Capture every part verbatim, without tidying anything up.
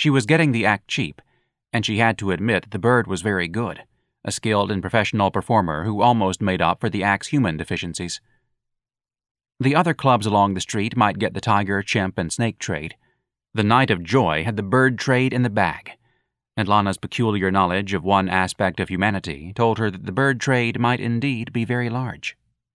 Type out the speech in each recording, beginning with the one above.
She was getting the act cheap, and she had to admit that the bird was very good, a skilled and professional performer who almost made up for the act's human deficiencies. The other clubs along the street might get the tiger, chimp, and snake trade. The Night of Joy had the bird trade in the bag, and Lana's peculiar knowledge of one aspect of humanity told her that the bird trade might indeed be very large.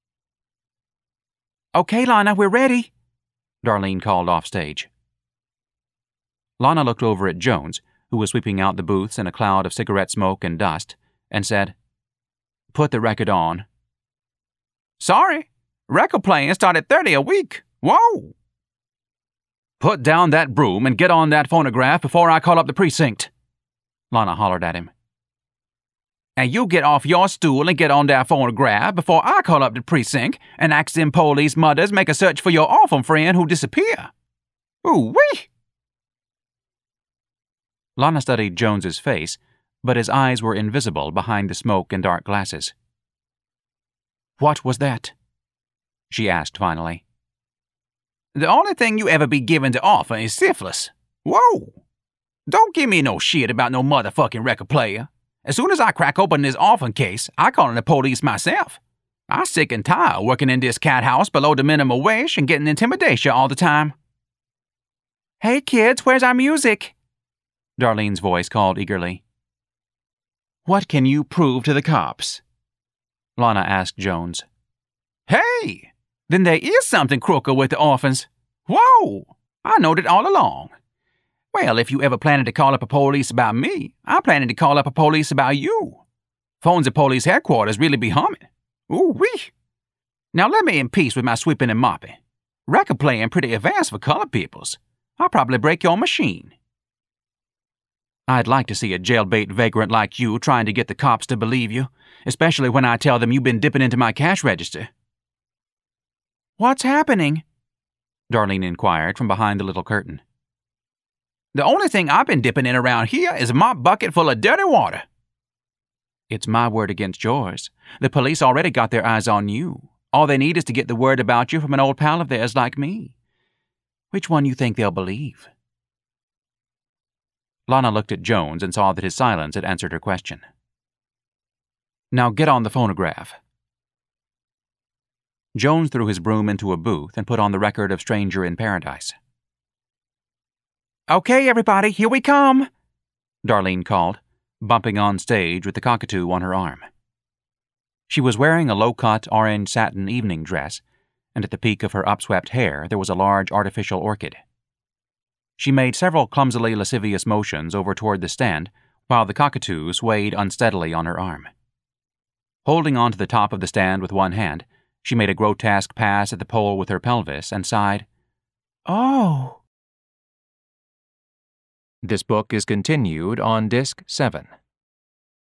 "Okay, Lana, we're ready," Darlene called off stage. Lana looked over at Jones, who was sweeping out the booths in a cloud of cigarette smoke and dust, and said, "Put the record on." "Sorry, record playing started thirty a week. Whoa!" "Put down that broom and get on that phonograph before I call up the precinct," Lana hollered at him. "And you get off your stool and get on that phonograph before I call up the precinct and ask them police mothers make a search for your orphan friend who disappeared. Ooh-wee!" Lana studied Jones's face, but his eyes were invisible behind the smoke and dark glasses. "What was that?" she asked finally. "The only thing you ever be given to orphan is syphilis. Whoa! Don't give me no shit about no motherfucking record player. As soon as I crack open this orphan case, I call in the police myself. I'm sick and tired working in this cat house below the minimum wage and getting intimidation all the time." "Hey kids, where's our music?" Darlene's voice called eagerly. "What can you prove to the cops?" Lana asked Jones. "Hey, then there is something crooked with the orphans. Whoa, I knowed it all along. Well, if you ever planning to call up a police about me, I'm planning to call up a police about you. Phones at police headquarters really be humming. Ooh-wee. Now let me in peace with my sweeping and mopping. Record playing pretty advanced for colored peoples. I'll probably break your machine." "I'd like to see a jailbait vagrant like you trying to get the cops to believe you, especially when I tell them you've been dipping into my cash register." "What's happening?" Darlene inquired from behind the little curtain. "The only thing I've been dipping in around here is a mop bucket full of dirty water." "It's my word against yours. The police already got their eyes on you. All they need is to get the word about you from an old pal of theirs like me. Which one you think they'll believe?" Lana looked at Jones and saw that his silence had answered her question. "Now get on the phonograph." Jones threw his broom into a booth and put on the record of Stranger in Paradise. "Okay, everybody, here we come," Darlene called, bumping on stage with the cockatoo on her arm. She was wearing a low-cut orange satin evening dress, and at the peak of her upswept hair there was a large artificial orchid. She made several clumsily lascivious motions over toward the stand, while the cockatoo swayed unsteadily on her arm. Holding on to the top of the stand with one hand, she made a grotesque pass at the pole with her pelvis and sighed, "Oh." This book is continued on Disc seven.